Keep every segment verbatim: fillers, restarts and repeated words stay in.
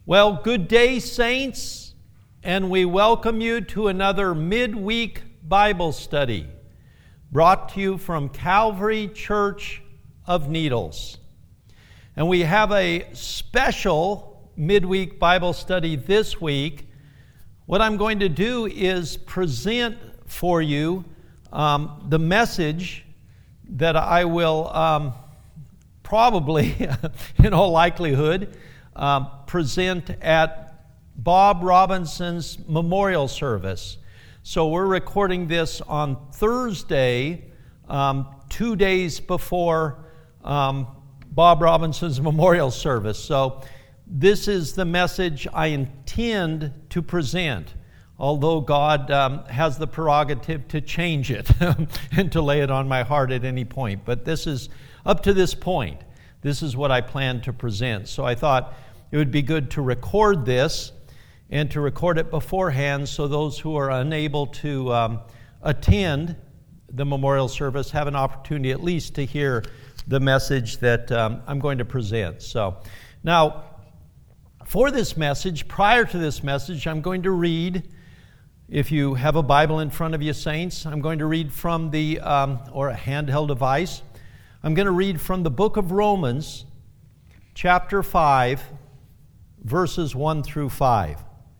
Well, good day, saints, and we welcome you to another midweek Bible study brought to you from Calvary Church of Needles. And we have a special midweek Bible study this week. What I'm going to do is present for you um, the message that I will um, probably, in all likelihood, Uh, present at Bob Robinson's memorial service. So we're recording this on Thursday, um, two days before um, Bob Robinson's memorial service. So this is the message I intend to present, although God um, has the prerogative to change it and to lay it on my heart at any point. But this is, up to this point, this is what I plan to present. So I thought it would be good to record this and to record it beforehand so those who are unable to um, attend the memorial service have an opportunity at least to hear the message that um, I'm going to present. So now, for this message, prior to this message, I'm going to read, if you have a Bible in front of you, saints, I'm going to read from the, um, or a handheld device, I'm going to read from the book of Romans, chapter five, verses one through five.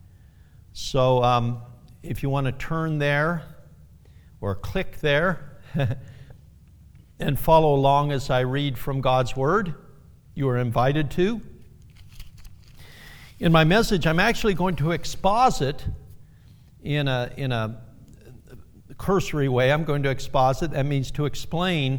So um, if you want to turn there or click there and follow along as I read from God's Word, you are invited to. In my message, I'm actually going to exposit in a, in a cursory way. I'm going to exposit. That means to explain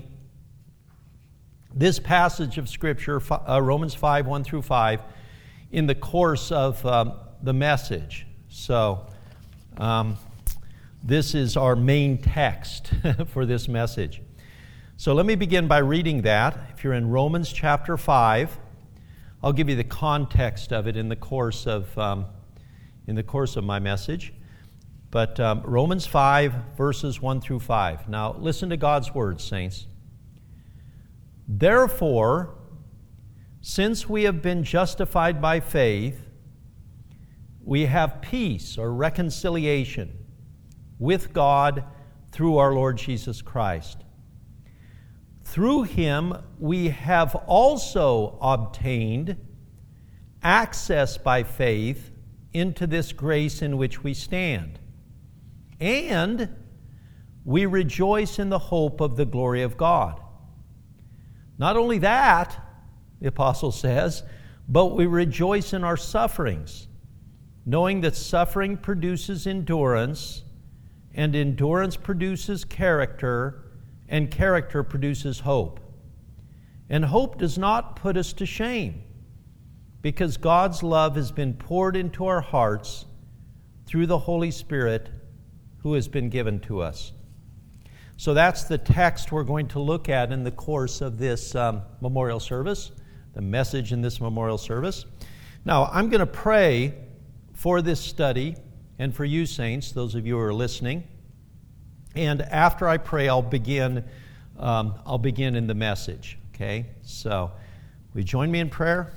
this passage of Scripture, uh, Romans five, one through five, in the course of um, the message. So um, this is our main text for this message. So let me begin by reading that. If you're in Romans chapter five, I'll give you the context of it in the course of um, in the course of my message. But um, Romans five, verses one through five. Now listen to God's words, saints. Therefore, since we have been justified by faith, we have peace or reconciliation with God through our Lord Jesus Christ. Through him we have also obtained access by faith into this grace in which we stand. And we rejoice in the hope of the glory of God. Not only that, the apostle says, but we rejoice in our sufferings, knowing that suffering produces endurance, and endurance produces character, and character produces hope. And hope does not put us to shame, because God's love has been poured into our hearts through the Holy Spirit who has been given to us. So that's the text we're going to look at in the course of this um, memorial service, the message in this memorial service. Now, I'm going to pray for this study and for you, saints, those of you who are listening. And after I pray, I'll begin. Um, I'll begin in the message. Okay. So, will you join me in prayer?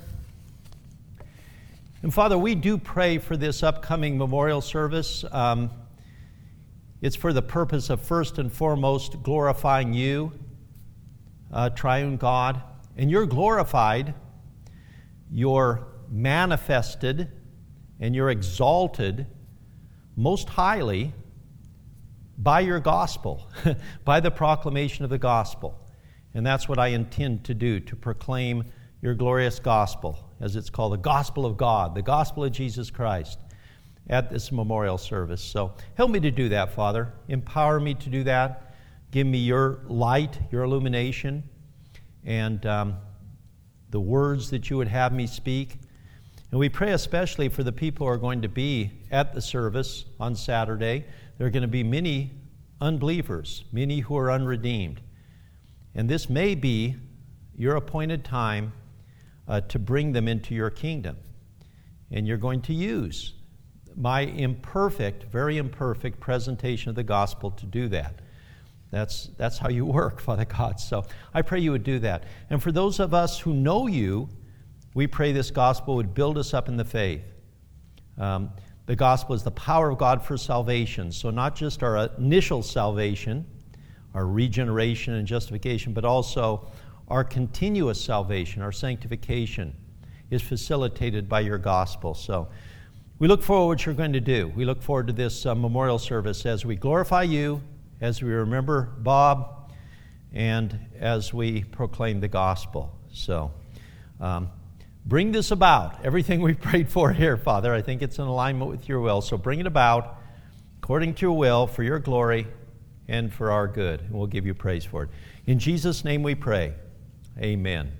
And Father, we do pray for this upcoming memorial service. Um, it's for the purpose of first and foremost glorifying you, uh, triune God. And you're glorified, you're manifested, and you're exalted most highly by your gospel, by the proclamation of the gospel. And that's what I intend to do, to proclaim your glorious gospel, as it's called, the gospel of God, the gospel of Jesus Christ, at this memorial service. So help me to do that, Father. Empower me to do that. Give me your light, your illumination, and um, the words that you would have me speak. And we pray especially for the people who are going to be at the service on Saturday. There are going to be many unbelievers, many who are unredeemed. And this may be your appointed time uh, to bring them into your kingdom. And you're going to use my imperfect, very imperfect presentation of the gospel to do that. That's that's how you work, Father God. So I pray you would do that. And for those of us who know you We pray this gospel would build us up in the faith. Um, the gospel is the power of God for salvation. So not just our initial salvation, our regeneration and justification, but also our continuous salvation, our sanctification is facilitated by your gospel. So we look forward to what you're going to do. We look forward to this uh, memorial service as we glorify you, as we remember Bob, and as we proclaim the gospel. So um, bring this about. Everything we've prayed for here, Father, I think it's in alignment with your will. So bring it about according to your will, for your glory and for our good. And we'll give you praise for it. In Jesus' name we pray. Amen.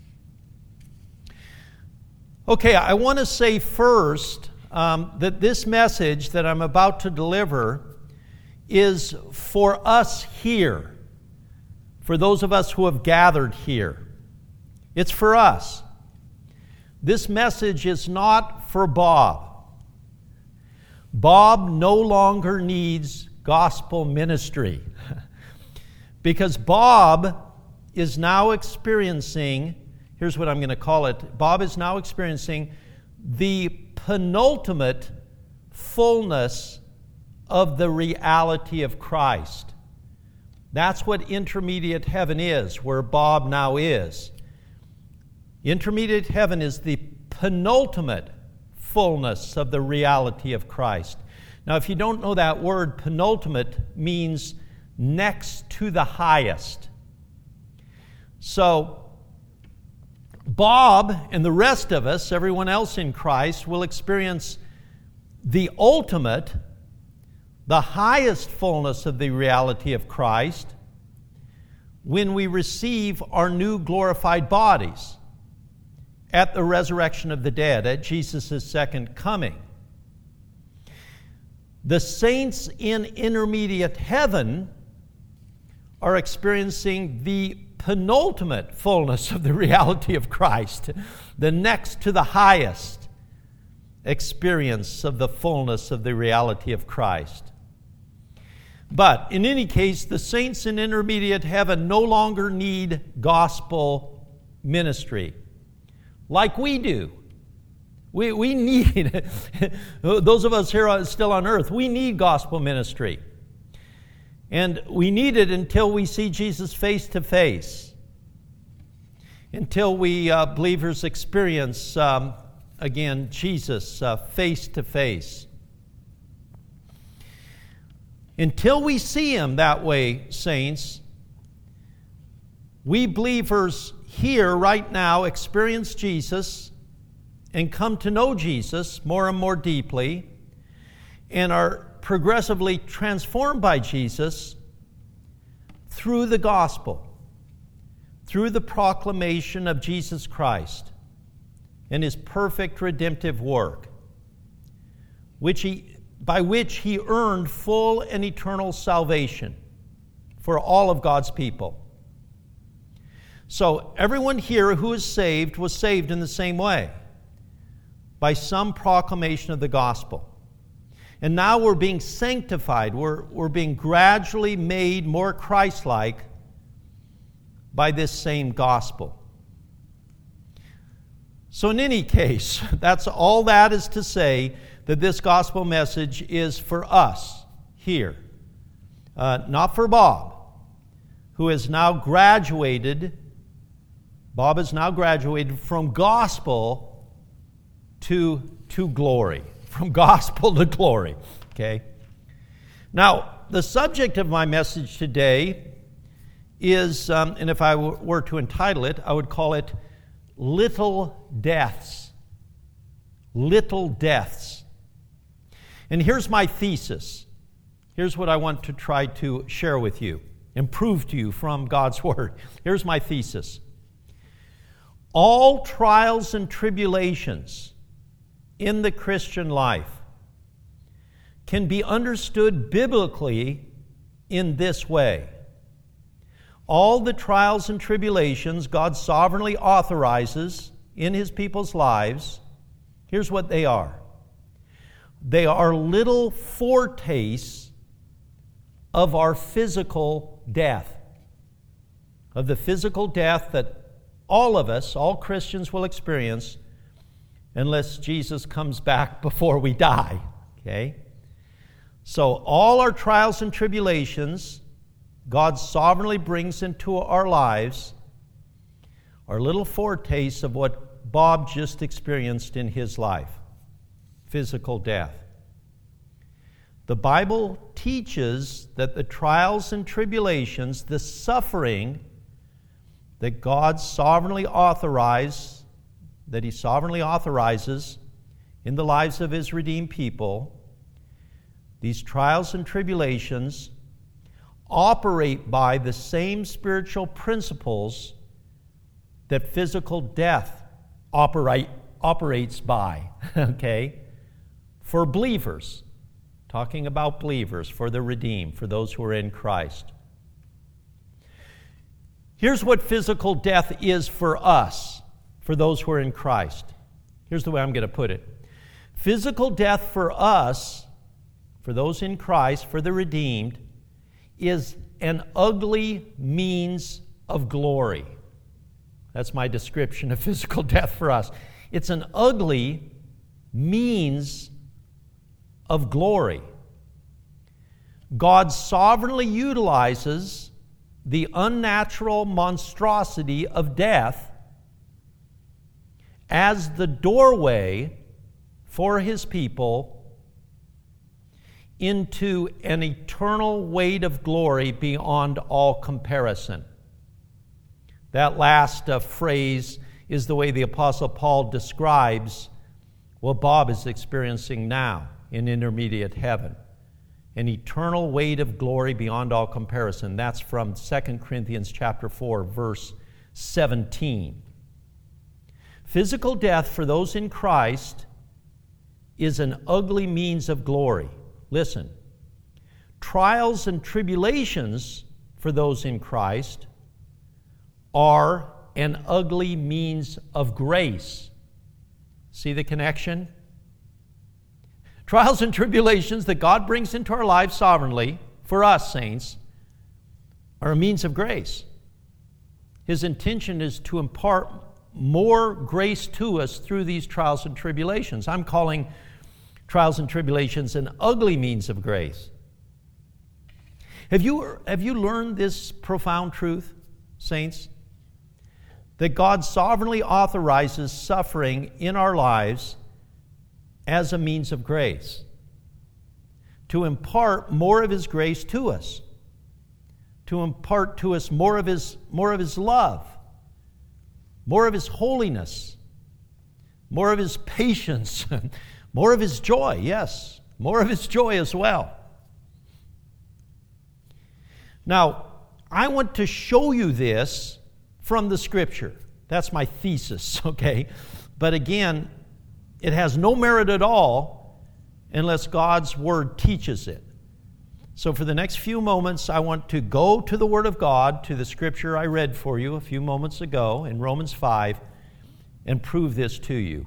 Okay, I want to say first um, that this message that I'm about to deliver is for us here, for those of us who have gathered here. It's for us. This message is not for Bob. Bob no longer needs gospel ministry because Bob is now experiencing, here's what I'm going to call it, Bob is now experiencing the penultimate fullness of the reality of Christ. That's what intermediate heaven is, where Bob now is. Intermediate heaven is the penultimate fullness of the reality of Christ. Now, if you don't know that word, penultimate means next to the highest. So, Bob and the rest of us, everyone else in Christ, will experience the ultimate, the highest fullness of the reality of Christ when we receive our new glorified bodies at the resurrection of the dead, at Jesus' second coming. The saints in intermediate heaven are experiencing the penultimate fullness of the reality of Christ, the next to the highest experience of the fullness of the reality of Christ. But in any case, the saints in intermediate heaven no longer need gospel ministry like we do. We, we need, those of us here still on earth, we need gospel ministry. And we need it until we see Jesus face to face. Until we uh, believers experience, um, again, Jesus uh, face to face. Until we see Him that way, saints, we believers here right now experience Jesus and come to know Jesus more and more deeply and are progressively transformed by Jesus through the gospel, through the proclamation of Jesus Christ and His perfect redemptive work, which he, by which He earned full and eternal salvation for all of God's people. So everyone here who is saved was saved in the same way, by some proclamation of the gospel. And now we're being sanctified. We're, we're being gradually made more Christ-like by this same gospel. So in any case, that's all that is to say that this gospel message is for us here. Uh, not for Bob, who has now graduated. Bob has now graduated from gospel to, to glory. From gospel to glory. Okay? Now, the subject of my message today is, um, and if I w- were to entitle it, I would call it Little Deaths. Little Deaths. And here's my thesis. Here's what I want to try to share with you and prove to you from God's Word. Here's my thesis. All trials and tribulations in the Christian life can be understood biblically in this way. All the trials and tribulations God sovereignly authorizes in His people's lives, here's what they are. They are little foretastes of our physical death, of the physical death that all of us, all Christians will experience unless Jesus comes back before we die. Okay? So all our trials and tribulations God sovereignly brings into our lives are little foretastes of what Bob just experienced in his life, physical death. The Bible teaches that the trials and tribulations, the suffering that God sovereignly authorizes, that He sovereignly authorizes in the lives of His redeemed people, these trials and tribulations operate by the same spiritual principles that physical death operate, operates by, okay? For believers, talking about believers, for the redeemed, for those who are in Christ. Here's what physical death is for us, for those who are in Christ. Here's the way I'm going to put it. Physical death for us, for those in Christ, for the redeemed, is an ugly means of glory. That's my description of physical death for us. It's an ugly means of glory. God sovereignly utilizes the unnatural monstrosity of death as the doorway for His people into an eternal weight of glory beyond all comparison. That last uh, phrase is the way the Apostle Paul describes what Bob is experiencing now in intermediate heaven. An eternal weight of glory beyond all comparison. That's from Second Corinthians chapter four, verse seventeen. Physical death for those in Christ is an ugly means of glory. Listen, trials and tribulations for those in Christ are an ugly means of grace. See the connection? Trials and tribulations that God brings into our lives sovereignly, for us, saints, are a means of grace. His intention is to impart more grace to us through these trials and tribulations. I'm calling trials and tribulations an ugly means of grace. Have you, have you learned this profound truth, saints? That God sovereignly authorizes suffering in our lives as a means of grace, to impart more of His grace to us, to impart to us more of His, more of His love, more of His holiness, more of His patience, more of His joy, yes, more of His joy as well. Now, I want to show you this from the Scripture. That's my thesis, okay? But again, it has no merit at all unless God's Word teaches it. So for the next few moments, I want to go to the Word of God, to the Scripture I read for you a few moments ago in Romans five, and prove this to you.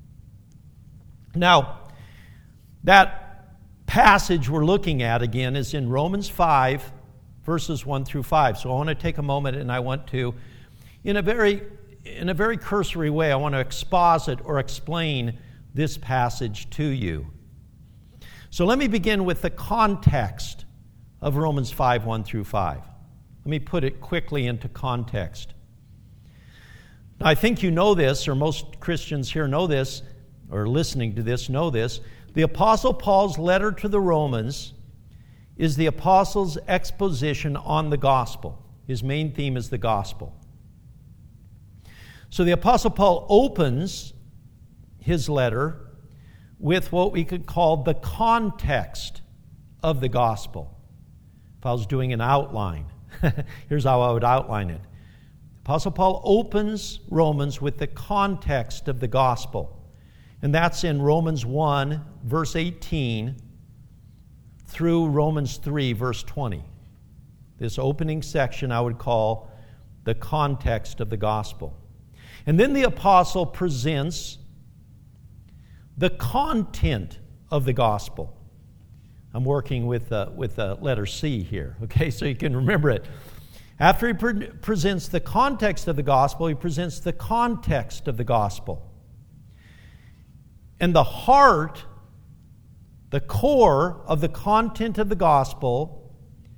Now, that passage we're looking at again is in Romans five, verses one through five. So I want to take a moment and I want to, in a very in a very cursory way, I want to exposit or explain this passage to you. So let me begin with the context of Romans five, one through five. Let me put it quickly into context. Now, I think you know this, or most Christians here know this, or listening to this know this. The Apostle Paul's letter to the Romans is the Apostle's exposition on the gospel. His main theme is the gospel. So the Apostle Paul opens his letter with what we could call the context of the gospel. If I was doing an outline, here's how I would outline it. Apostle Paul opens Romans with the context of the gospel. And that's in Romans one, verse eighteen, through Romans three, verse twenty. This opening section I would call the context of the gospel. And then the apostle presents the content of the gospel. I'm working with uh, with uh, letter C here, okay, so you can remember it. After he pre- presents the context of the gospel, he presents the context of the gospel. And the heart, the core of the content of the gospel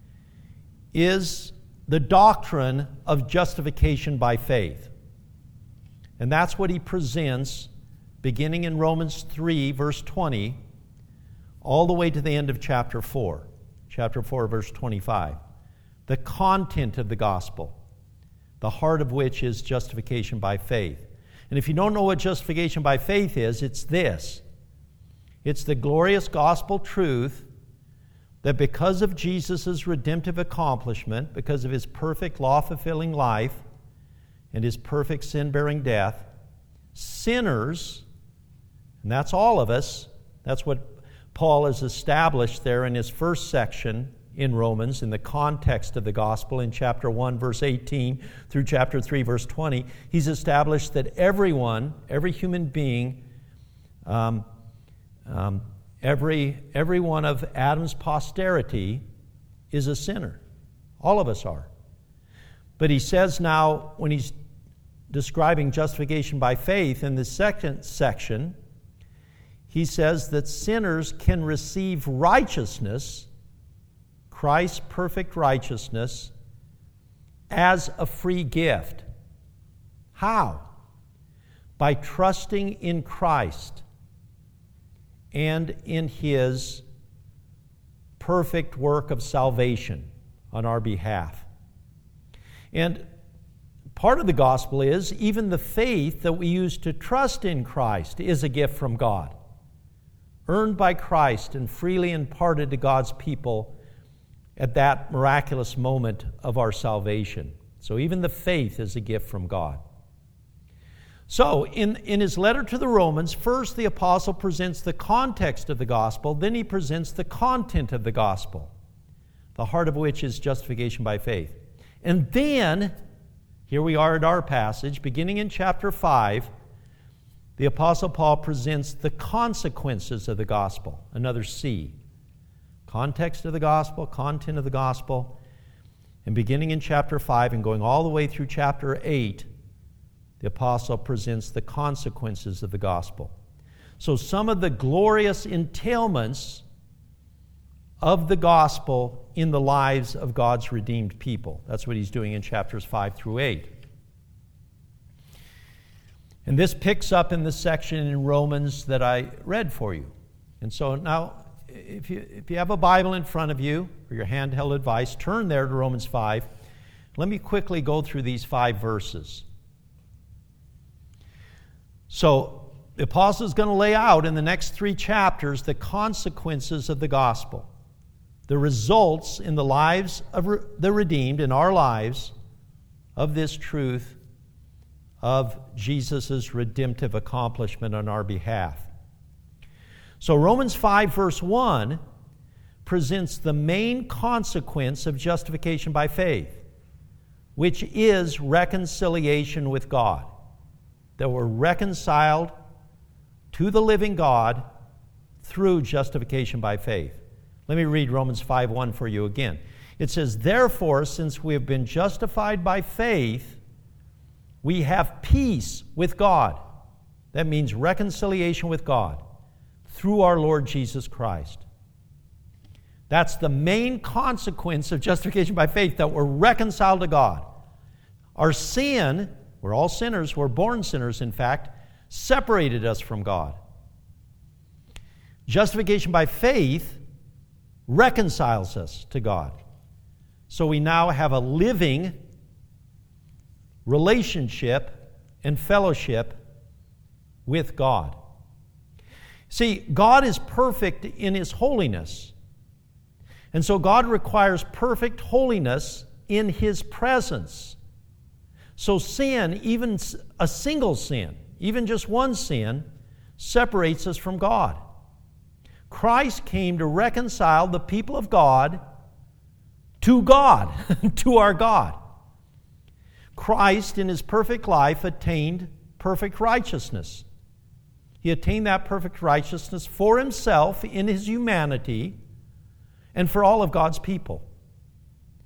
is the doctrine of justification by faith. And that's what he presents beginning in Romans three, verse twenty, all the way to the end of chapter four. Chapter four, verse twenty-five. The content of the gospel, the heart of which is justification by faith. And if you don't know what justification by faith is, it's this. It's the glorious gospel truth that because of Jesus' redemptive accomplishment, because of his perfect law-fulfilling life and his perfect sin-bearing death, sinners, and that's all of us, that's what Paul has established there in his first section in Romans, in the context of the gospel, in chapter one, verse eighteen, through chapter three, verse twenty. He's established that everyone, every human being, um, um, every, every one of Adam's posterity is a sinner. All of us are. But he says now, when he's describing justification by faith in the second section, he says that sinners can receive righteousness, Christ's perfect righteousness, as a free gift. How? By trusting in Christ and in his perfect work of salvation on our behalf. And part of the gospel is even the faith that we use to trust in Christ is a gift from God, earned by Christ and freely imparted to God's people at that miraculous moment of our salvation. So even the faith is a gift from God. So in, in his letter to the Romans, first the apostle presents the context of the gospel, then he presents the content of the gospel, the heart of which is justification by faith. And then, here we are at our passage, beginning in chapter five, the apostle Paul presents the consequences of the gospel, another C. Context of the gospel, content of the gospel. And beginning in chapter five and going all the way through chapter eight, the apostle presents the consequences of the gospel. So some of the glorious entailments of the gospel in the lives of God's redeemed people. That's what he's doing in chapters five through eight. And this picks up in the section in Romans that I read for you. And so now, if you, if you have a Bible in front of you, or your handheld device, turn there to Romans five. Let me quickly go through these five verses. So, the apostle is going to lay out in the next three chapters the consequences of the gospel, the results in the lives of re- the redeemed, in our lives, of this truth of Jesus' redemptive accomplishment on our behalf. So Romans five verse one presents the main consequence of justification by faith, which is reconciliation with God. That we're reconciled to the living God through justification by faith. Let me read Romans five one for you again. It says, "Therefore, since we have been justified by faith, we have peace with God." That means reconciliation with God through our Lord Jesus Christ. That's the main consequence of justification by faith, that we're reconciled to God. Our sin, we're all sinners, we're born sinners, in fact, separated us from God. Justification by faith reconciles us to God. So we now have a living relationship and fellowship with God. See, God is perfect in His holiness. And so God requires perfect holiness in His presence. So sin, even a single sin, even just one sin, separates us from God. Christ came to reconcile the people of God to God, to our God. Christ, in His perfect life, attained perfect righteousness. He attained that perfect righteousness for Himself in His humanity and for all of God's people.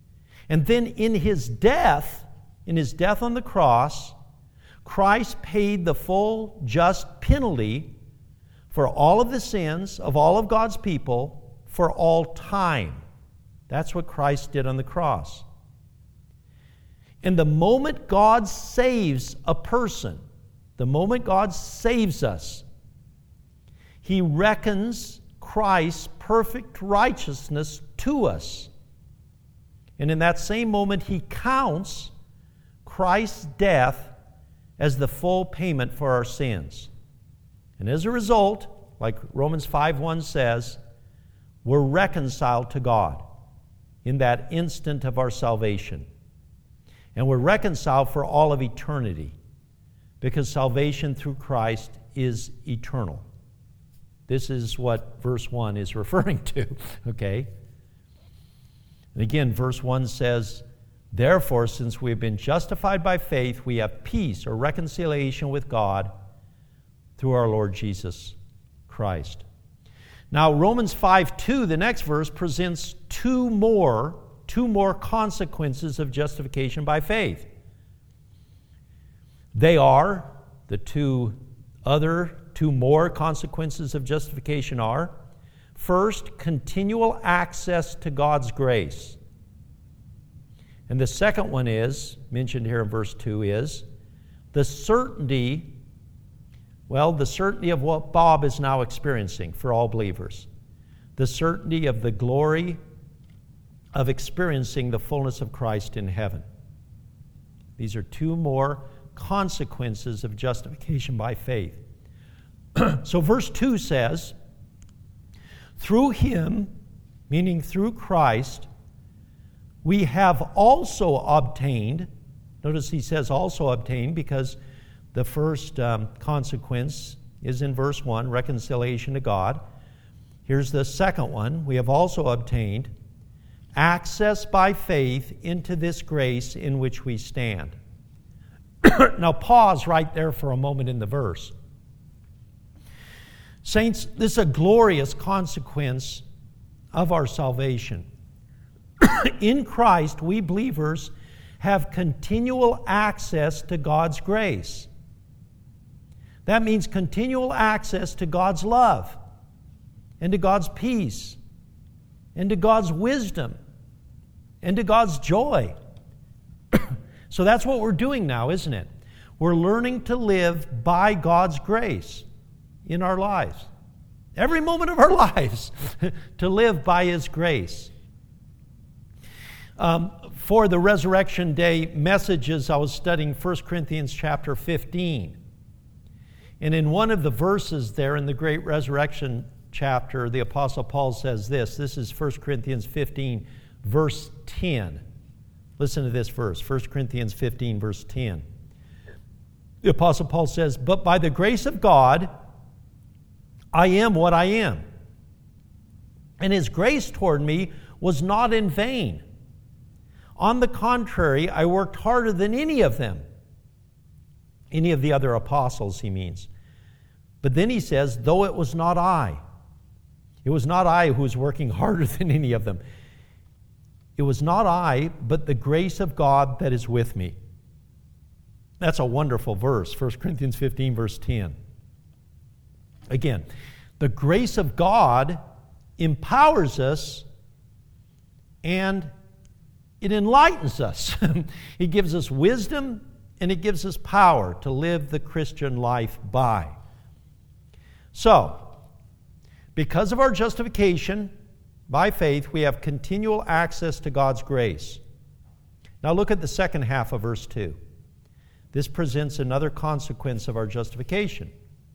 And then in his death, in his death on the cross, Christ paid the full just penalty for all of the sins of all of God's people for all time. That's what Christ did on the cross. And the moment God saves a person, the moment God saves us, He reckons Christ's perfect righteousness to us. And in that same moment, He counts Christ's death as the full payment for our sins. And as a result, like Romans five one says, we're reconciled to God in that instant of our salvation. And we're reconciled for all of eternity, because salvation through Christ is eternal. This is what verse one is referring to, okay? And again, verse one says, therefore, since we have been justified by faith, we have peace or reconciliation with God through our Lord Jesus Christ. Now, Romans five two, the next verse, presents two more, two more consequences of justification by faith. They are, the two other, two more consequences of justification are, first, continual access to God's grace. And the second one is, mentioned here in verse two, is the certainty, well, the certainty of what Bob is now experiencing for all believers. The certainty of the glory of experiencing the fullness of Christ in heaven. These are two more consequences of justification by faith. So verse two says, through Him, meaning through Christ, we have also obtained, notice he says also obtained because the first um, consequence is in verse one, reconciliation to God. Here's the second one, we have also obtained access by faith into this grace in which we stand. Now pause right there for a moment in the verse. Saints, this is a glorious consequence of our salvation. In Christ, we believers have continual access to God's grace. That means continual access to God's love and to God's peace and to God's wisdom and to God's joy. So that's what we're doing now, isn't it? We're learning to live by God's grace in our lives. Every moment of our lives, to live by His grace. Um, for the Resurrection Day messages, I was studying First Corinthians chapter fifteen. And in one of the verses there in the Great Resurrection chapter, the Apostle Paul says this. This is First Corinthians fifteen, verse ten. Listen to this verse, First Corinthians fifteen, verse ten. The Apostle Paul says, but by the grace of God, I am what I am. And His grace toward me was not in vain. On the contrary, I worked harder than any of them. Any of the other apostles, he means. But then he says, though it was not I. It was not I who was working harder than any of them. It was not I, but the grace of God that is with me. That's a wonderful verse, First Corinthians fifteen, verse ten. Again, the grace of God empowers us and it enlightens us. It gives us wisdom and it gives us power to live the Christian life by. So, because of our justification by faith, we have continual access to God's grace. Now look at the second half of verse two. This presents another consequence of our justification.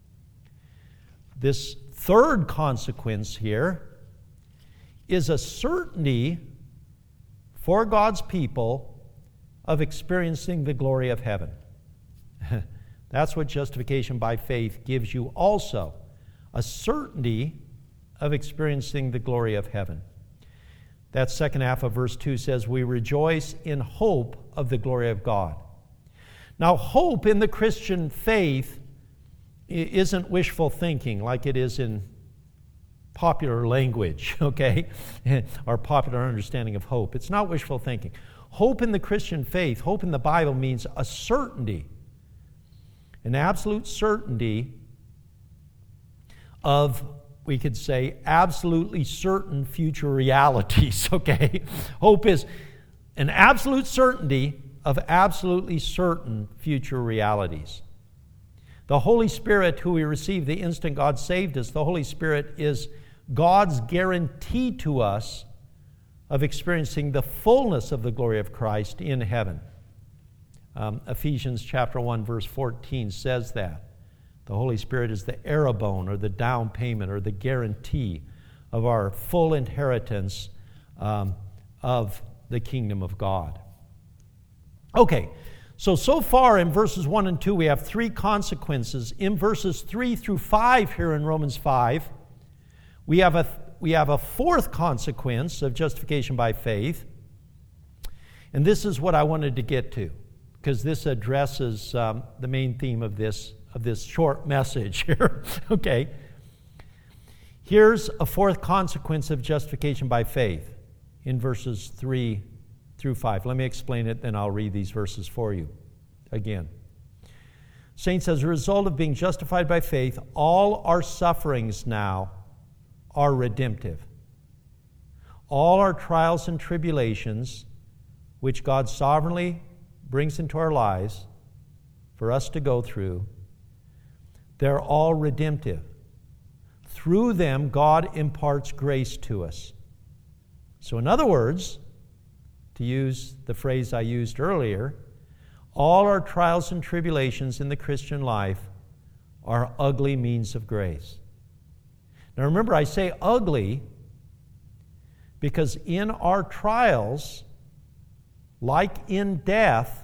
This third consequence here is a certainty for God's people of experiencing the glory of heaven. That's what justification by faith gives you also, a certainty of experiencing the glory of heaven. That second half of verse two says, we rejoice in hope of the glory of God. Now, hope in the Christian faith isn't wishful thinking like it is in popular language, okay? Our popular understanding of hope. It's not wishful thinking. Hope in the Christian faith, hope in the Bible means a certainty, an absolute certainty of, we could say, absolutely certain future realities, okay? Hope is an absolute certainty of absolutely certain future realities. The Holy Spirit, who we received the instant God saved us, the Holy Spirit is God's guarantee to us of experiencing the fullness of the glory of Christ in heaven. Um, Ephesians chapter one, verse fourteen says that. The Holy Spirit is the arrabone, or the down payment, or the guarantee of our full inheritance um, of the kingdom of God. Okay, so, so far in verses one and two, we have three consequences. In verses three through five here in Romans five, we have a, we have a fourth consequence of justification by faith. And this is what I wanted to get to, because this addresses um, the main theme of this, of this short message here. Okay, here's a fourth consequence of justification by faith in verses three through five. Let me explain it, then I'll read these verses for you again. Saints, as a result of being justified by faith, all our sufferings now are redemptive. All our trials and tribulations, which God sovereignly brings into our lives for us to go through, they're all redemptive. Through them, God imparts grace to us. So in other words, to use the phrase I used earlier, all our trials and tribulations in the Christian life are ugly means of grace. Now remember, I say ugly because in our trials, like in death,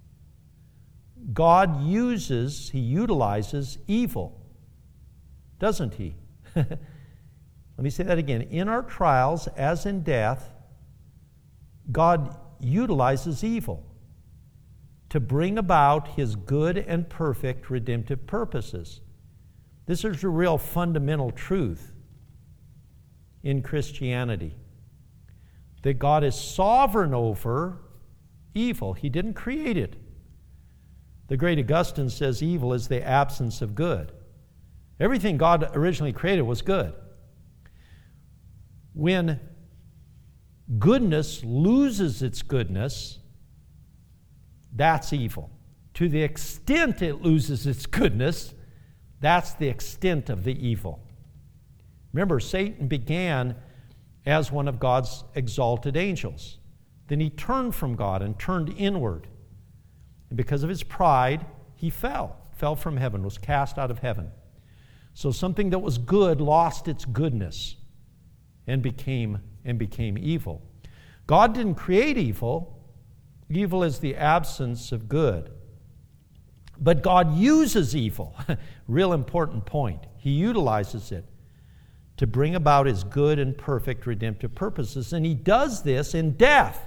God uses, He utilizes evil, doesn't He? Let me say that again. In our trials, as in death, God utilizes evil to bring about His good and perfect redemptive purposes. This is a real fundamental truth in Christianity, that God is sovereign over evil. He didn't create it. The great Augustine says evil is the absence of good. Everything God originally created was good. When goodness loses its goodness, that's evil. To the extent it loses its goodness, that's the extent of the evil. Remember, Satan began as one of God's exalted angels. Then he turned from God and turned inward. And because of his pride, he fell, fell from heaven, was cast out of heaven. So something that was good lost its goodness and became and became evil. God didn't create evil. Evil is the absence of good. But God uses evil. Real important point. He utilizes it to bring about His good and perfect redemptive purposes. And He does this in death.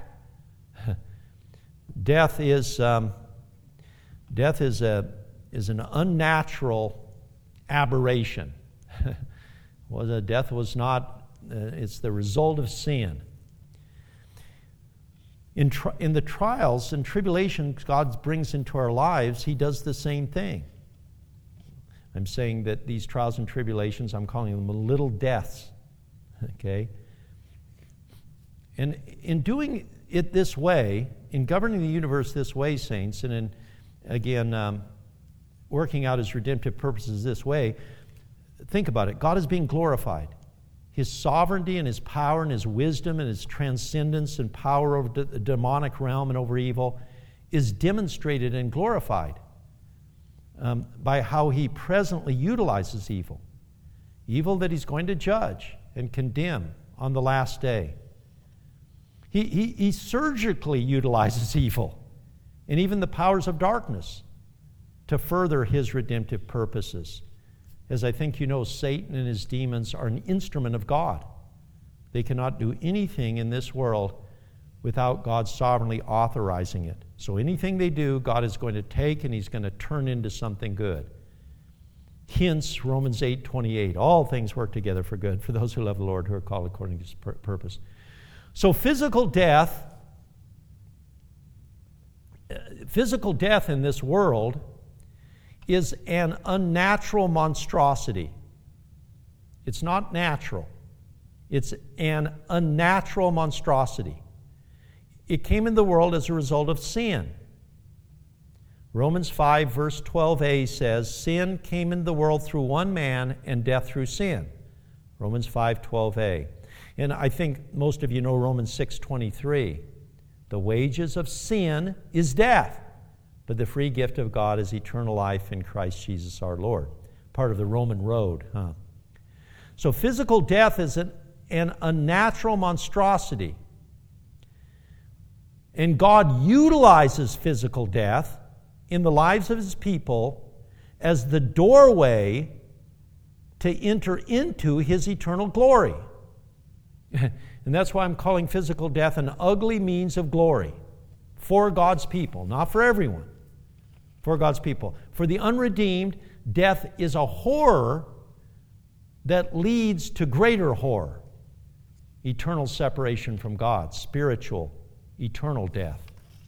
Death is um, death is a is an unnatural aberration. Was a death was not. Uh, it's the result of sin. In, tri- in the trials and tribulations God brings into our lives, He does the same thing. I'm saying that these trials and tribulations, I'm calling them little deaths. Okay? And in doing it this way, in governing the universe this way, saints, and in, again, um, working out His redemptive purposes this way, think about it. God is being glorified. His sovereignty and His power and His wisdom and His transcendence and power over the demonic realm and over evil is demonstrated and glorified um, by how He presently utilizes evil. Evil that He's going to judge and condemn on the last day. He, he, he surgically utilizes evil and even the powers of darkness to further His redemptive purposes. As I think you know, Satan and his demons are an instrument of God. They cannot do anything in this world without God sovereignly authorizing it. So anything they do, God is going to take and He's going to turn into something good. Hence, Romans eight twenty-eight, all things work together for good for those who love the Lord, who are called according to His purpose. So physical death physical death in this world is an unnatural monstrosity. It's not natural. It's an unnatural monstrosity. It came in the world as a result of sin. Romans five, verse twelve a says, sin came into the world through one man and death through sin. Romans five, twelve a. And I think most of you know Romans six, twenty-three. The wages of sin is death, but the free gift of God is eternal life in Christ Jesus our Lord. Part of the Roman road, huh? So physical death is an, an unnatural monstrosity. And God utilizes physical death in the lives of His people as the doorway to enter into His eternal glory. And that's why I'm calling physical death an ugly means of glory for God's people, not for everyone, for God's people. For the unredeemed, death is a horror that leads to greater horror, eternal separation from God, spiritual, eternal death.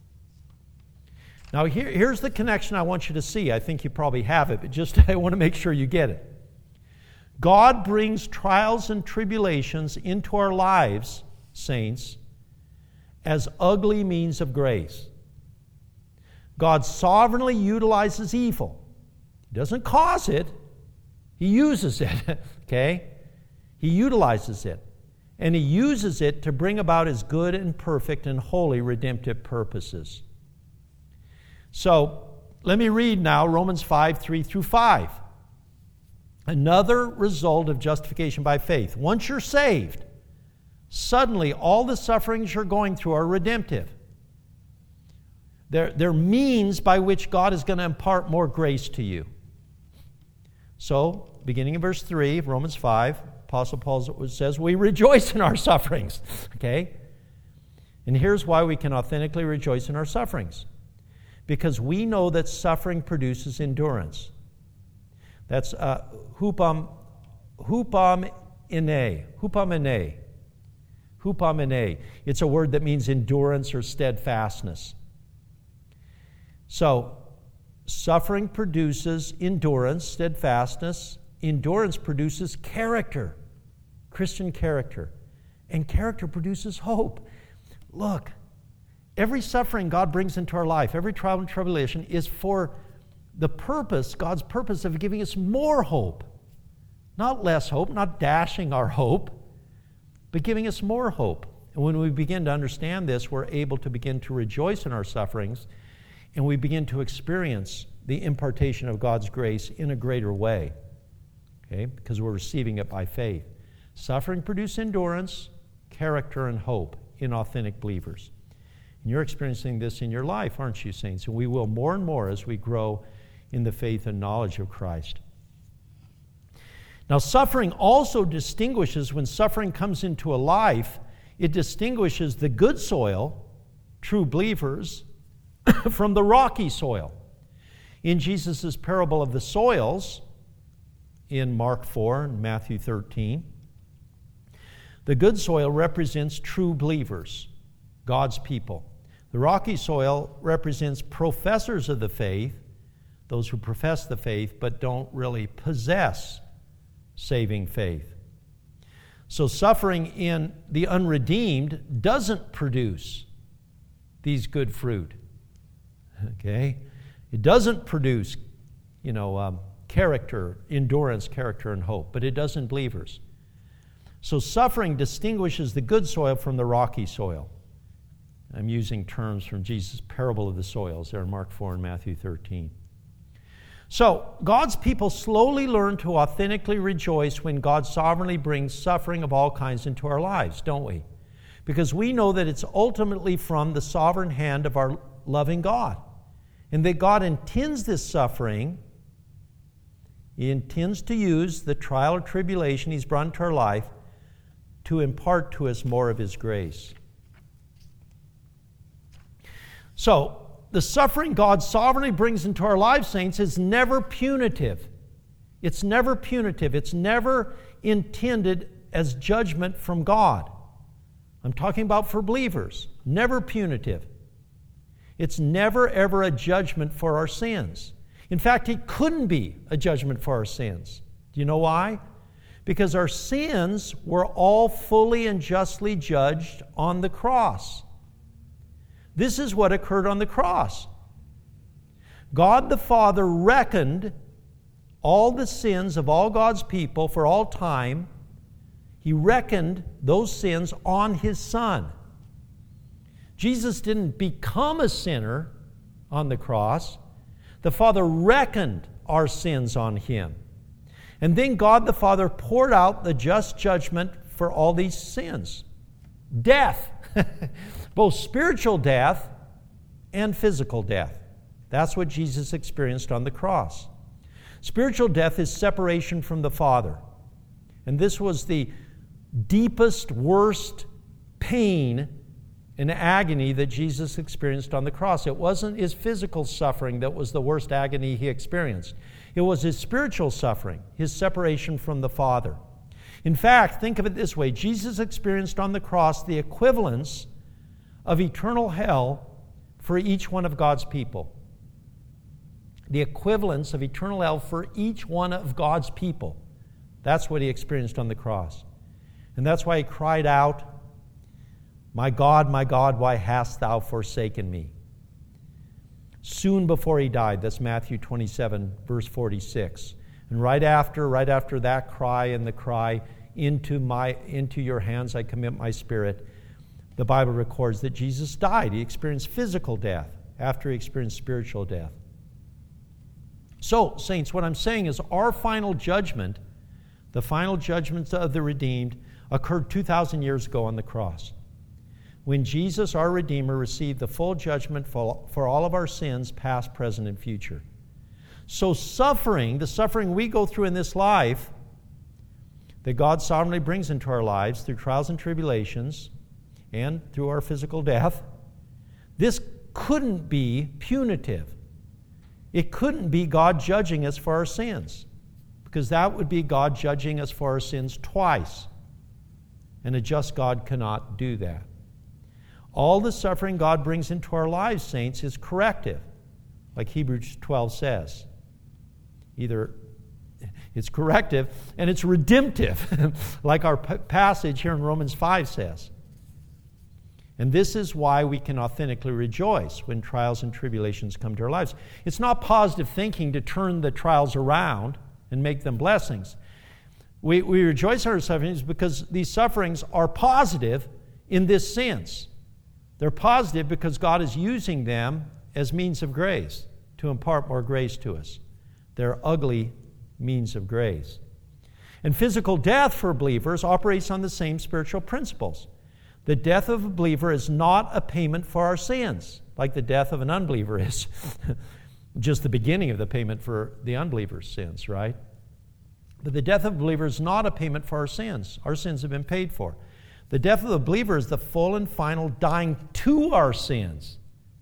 Now, here, here's the connection I want you to see. I think you probably have it, but just I want to make sure you get it. God brings trials and tribulations into our lives, saints, as ugly means of grace. God sovereignly utilizes evil. He doesn't cause it. He uses it, okay? He utilizes it. And He uses it to bring about His good and perfect and holy redemptive purposes. So, let me read now Romans five, three through five. Another result of justification by faith. Once you're saved, suddenly all the sufferings you're going through are redemptive. They're, they're means by which God is going to impart more grace to you. So, beginning in verse three of Romans five, Apostle Paul says, we rejoice in our sufferings. Okay? And here's why we can authentically rejoice in our sufferings. Because we know that suffering produces endurance. That's uh, hupam, hupam ine, hupamine, hupamine. It's a word that means endurance or steadfastness. So, suffering produces endurance, steadfastness. Endurance produces character, Christian character. And character produces hope. Look, every suffering God brings into our life, every trial and tribulation is for the purpose, God's purpose of giving us more hope. Not less hope, not dashing our hope, but giving us more hope. And when we begin to understand this, we're able to begin to rejoice in our sufferings, and we begin to experience the impartation of God's grace in a greater way, okay? Because we're receiving it by faith. Suffering produces endurance, character, and hope in authentic believers. And you're experiencing this in your life, aren't you, saints? And we will more and more as we grow in the faith and knowledge of Christ. Now, suffering also distinguishes, when suffering comes into a life, it distinguishes the good soil, true believers, from the rocky soil. In Jesus' parable of the soils, in Mark four and Matthew thirteen, the good soil represents true believers, God's people. The rocky soil represents professors of the faith, those who profess the faith but don't really possess saving faith. So suffering in the unredeemed doesn't produce these good fruit. Okay? It doesn't produce, you know, um, character, endurance, character, and hope, but it does in believers. So suffering distinguishes the good soil from the rocky soil. I'm using terms from Jesus' parable of the soils there in Mark four and Matthew thirteen. So, God's people slowly learn to authentically rejoice when God sovereignly brings suffering of all kinds into our lives, don't we? Because we know that it's ultimately from the sovereign hand of our loving God. And that God intends this suffering, He intends to use the trial or tribulation He's brought into our life to impart to us more of His grace. So, the suffering God sovereignly brings into our lives, saints, is never punitive. It's never punitive. It's never intended as judgment from God. I'm talking about for believers. Never punitive. It's never, ever a judgment for our sins. In fact, it couldn't be a judgment for our sins. Do you know why? Because our sins were all fully and justly judged on the cross. This is what occurred on the cross. God the Father reckoned all the sins of all God's people for all time. He reckoned those sins on His Son. Jesus didn't become a sinner on the cross. The Father reckoned our sins on Him. And then God the Father poured out the just judgment for all these sins. Death. Both spiritual death and physical death. That's what Jesus experienced on the cross. Spiritual death is separation from the Father. And this was the deepest, worst pain and agony that Jesus experienced on the cross. It wasn't His physical suffering that was the worst agony He experienced. It was His spiritual suffering, His separation from the Father. In fact, think of it this way. Jesus experienced on the cross the equivalence of eternal hell for each one of God's people. The equivalence of eternal hell for each one of God's people. That's what He experienced on the cross. And that's why He cried out, "My God, my God, why hast Thou forsaken me?" Soon before He died, that's Matthew twenty-seven, verse forty-six. And right after, right after that cry and the cry, into my, into your hands I commit my spirit, the Bible records that Jesus died. He experienced physical death after He experienced spiritual death. So, saints, what I'm saying is our final judgment, the final judgment of the redeemed, occurred two thousand years ago on the cross, when Jesus, our Redeemer, received the full judgment for, for all of our sins, past, present, and future. So suffering, the suffering we go through in this life, that God sovereignly brings into our lives through trials and tribulations and through our physical death, this couldn't be punitive. It couldn't be God judging us for our sins, because that would be God judging us for our sins twice. And a just God cannot do that. All the suffering God brings into our lives, saints, is corrective, like Hebrews twelve says. Either it's corrective and it's redemptive, like our p- passage here in Romans five says. And this is why we can authentically rejoice when trials and tribulations come to our lives. It's not positive thinking to turn the trials around and make them blessings. We, we rejoice in our sufferings because these sufferings are positive in this sense. They're positive because God is using them as means of grace to impart more grace to us. They're ugly means of grace. And physical death for believers operates on the same spiritual principles. The death of a believer is not a payment for our sins, like the death of an unbeliever is. Just the beginning of the payment for the unbeliever's sins, right? But the death of a believer is not a payment for our sins. Our sins have been paid for. The death of the believer is the full and final dying to our sins.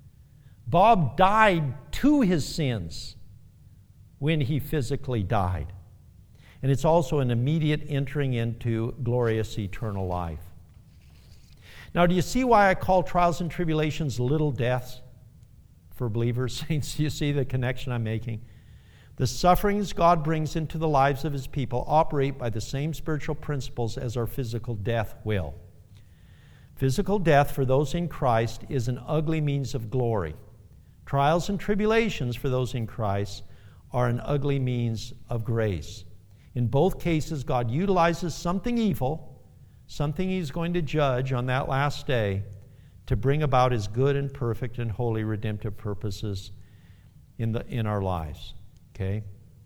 Bob died to his sins when he physically died. And it's also an immediate entering into glorious eternal life. Now, do you see why I call trials and tribulations little deaths for believers? Saints, do you see the connection I'm making? The sufferings God brings into the lives of His people operate by the same spiritual principles as our physical death will. Physical death for those in Christ is an ugly means of glory. Trials and tribulations for those in Christ are an ugly means of grace. In both cases, God utilizes something evil, something He's going to judge on that last day, to bring about His good and perfect and holy redemptive purposes in the in our lives. Okay?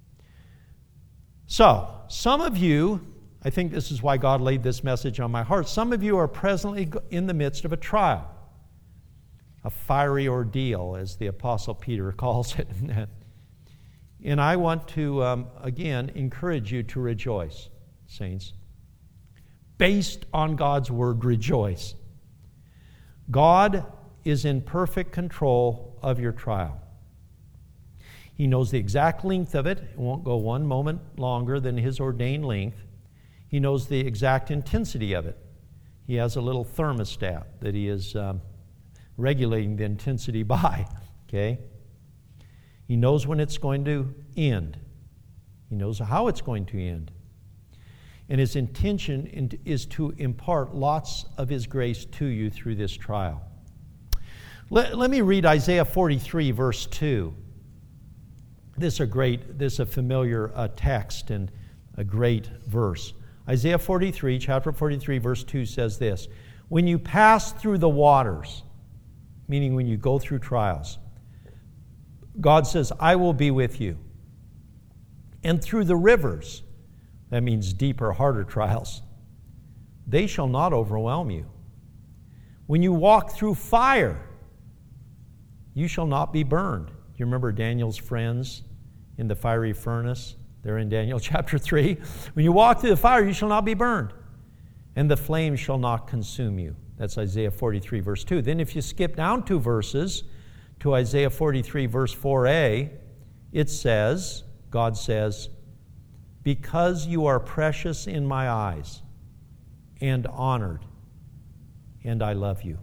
So, some of you, I think this is why God laid this message on my heart, some of you are presently in the midst of a trial, a fiery ordeal, as the Apostle Peter calls it. And I want to, um, again, encourage you to rejoice, saints. Based on God's word, rejoice. God is in perfect control of your trial. He knows the exact length of it. It won't go one moment longer than His ordained length. He knows the exact intensity of it. He has a little thermostat that He has um, regulating the intensity by, okay? He knows when it's going to end. He knows how it's going to end. And his intention is to impart lots of his grace to you through this trial. Let, let me read Isaiah forty-three, verse two. This is a great, this is a familiar uh, text and a great verse. Isaiah forty-three, chapter forty-three, verse two says this: when you pass through the waters, meaning when you go through trials, God says, I will be with you. And through the rivers, that means deeper, harder trials, they shall not overwhelm you. When you walk through fire, you shall not be burned. You remember Daniel's friends in the fiery furnace? They're in Daniel chapter three. When you walk through the fire, you shall not be burned, and the flames shall not consume you. That's Isaiah forty-three, verse two. Then if you skip down two verses to Isaiah forty-three, verse four a, it says, God says, because you are precious in my eyes and honored, and I love you.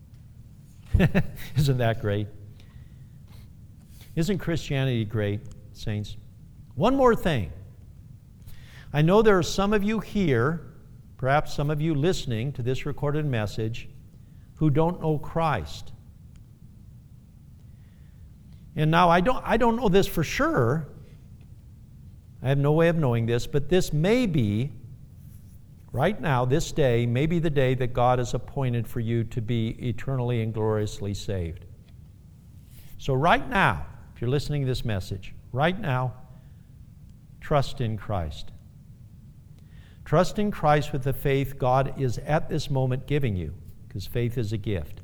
Isn't that great? Isn't Christianity great, saints? One more thing. I know there are some of you here, perhaps some of you listening to this recorded message, who don't know Christ. And now I don't, I don't know this for sure. I have no way of knowing this, but this may be, right now, this day, may be the day that God has appointed for you to be eternally and gloriously saved. So right now, if you're listening to this message, right now, trust in Christ. Trust in Christ with the faith God is at this moment giving you, because faith is a gift.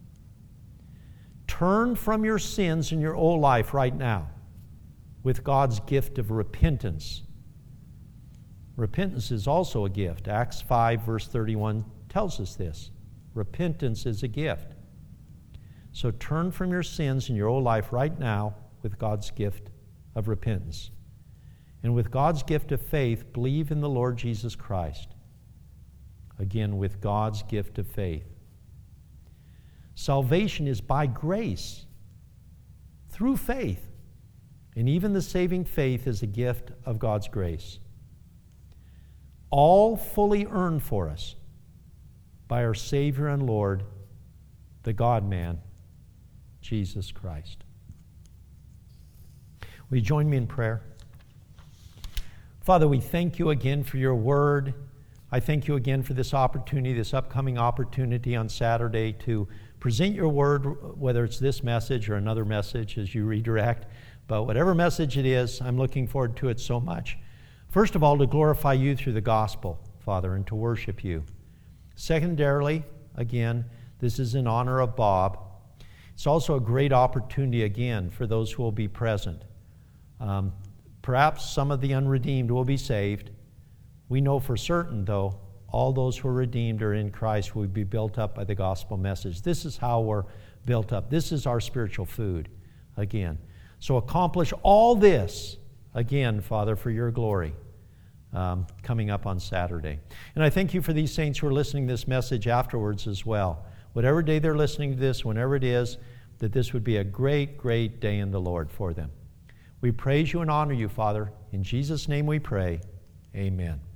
Turn from your sins in your old life right now with God's gift of repentance. Repentance is also a gift. Acts five, verse thirty-one tells us this. Repentance is a gift. So turn from your sins in your old life right now with God's gift of repentance. And with God's gift of faith, believe in the Lord Jesus Christ. Again, with God's gift of faith. Salvation is by grace, through faith. And even the saving faith is a gift of God's grace. All fully earned for us by our Savior and Lord, the God-man, Jesus Christ. Will you join me in prayer? Father, we thank you again for your word. I thank you again for this opportunity, this upcoming opportunity on Saturday to present your word, whether it's this message or another message as you redirect. But whatever message it is, I'm looking forward to it so much. First of all, to glorify you through the gospel, Father, and to worship you. Secondarily, again, this is in honor of Bob. It's also a great opportunity, again, for those who will be present. Um, perhaps some of the unredeemed will be saved. We know for certain, though, all those who are redeemed are in Christ will be built up by the gospel message. This is how we're built up. This is our spiritual food, again. So accomplish all this, again, Father, for your glory, um, coming up on Saturday. And I thank you for these saints who are listening to this message afterwards as well. Whatever day they're listening to this, whenever it is, that this would be a great, great day in the Lord for them. We praise you and honor you, Father. In Jesus' name we pray. Amen.